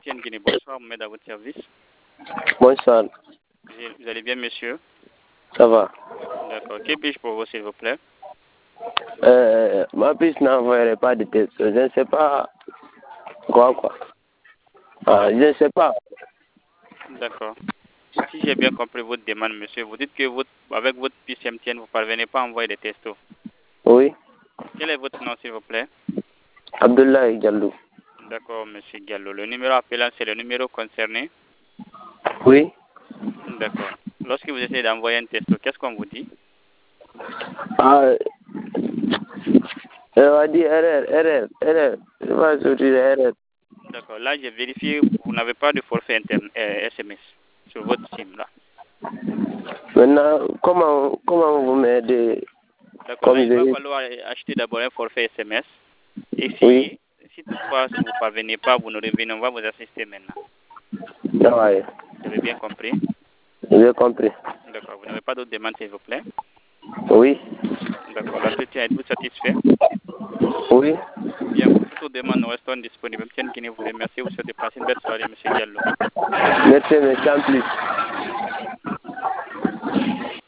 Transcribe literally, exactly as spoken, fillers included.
Tiens Guinée, bonsoir, vous m'aide à votre service. Bonsoir. Vous allez bien, monsieur? Ça va. D'accord. Que puis-je pour vous, s'il vous plaît? Euh, ma puce n'envoyerait pas de texte. Je ne sais pas quoi, quoi. Ah, je ne sais pas. D'accord. Si j'ai bien compris votre demande, monsieur, vous dites que votre, avec votre puce M T N, vous ne parvenez pas à envoyer des textos. Oui. Quel est votre nom, s'il vous plaît? Abdoulaye Diallo. D'accord, monsieur Diallo. Le numéro appelant, c'est le numéro concerné? Oui. D'accord. Lorsque vous essayez d'envoyer un texto, qu'est-ce qu'on vous dit? Ah, on va dire erreur, erreur, erreur. Je vais sortir erreur. D'accord. Là, j'ai vérifié, vous n'avez pas de forfait interne, euh, S M S sur votre SIM, là. Maintenant, comment, comment vous m'aidez? D'accord. Là, Comme il va je... falloir acheter d'abord un forfait S M S. Oui. Essayez. Si toutefois vous ne parvenez pas, vous nous revenez, on va vous assister maintenant. Ah, ouais. Vous avez bien compris? J'ai compris. D'accord. Vous n'avez pas d'autres demandes, s'il vous plaît? Oui. D'accord. L'entretien, êtes-vous satisfait? Oui. Bien, pour toute autre demande, nous restons disponibles. M T N Guinée vous remercie. Vous souhaitez passer une belle soirée, M. Diallo. Merci, mais sans plus.